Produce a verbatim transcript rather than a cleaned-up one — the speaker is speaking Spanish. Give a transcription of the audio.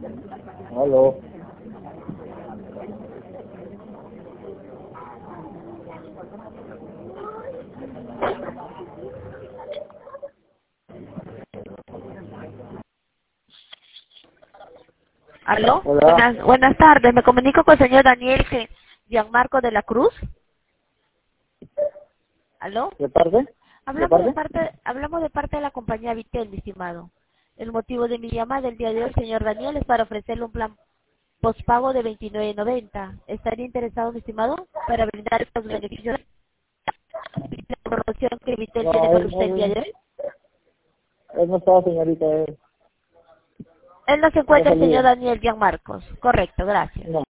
Aló. ¿Aló? Hola. Buenas, buenas tardes. Me comunico con el señor Daniel G- Gianmarco de la Cruz. ¿Aló? ¿De parte? ¿De Hablamos de parte? parte, hablamos de parte de la compañía Vitel, mi estimado. El motivo de mi llamada el día de hoy, señor Daniel, es para ofrecerle un plan postpago de veintinueve noventa. ¿Estaría interesado, mi estimado, para brindar los beneficios de la promoción que Vitel tiene No, para él usted el día no, de hoy? él no estaba, señorita. Él Él no se no encuentra el señor salía. Daniel Gianmarcos. Correcto, gracias. No.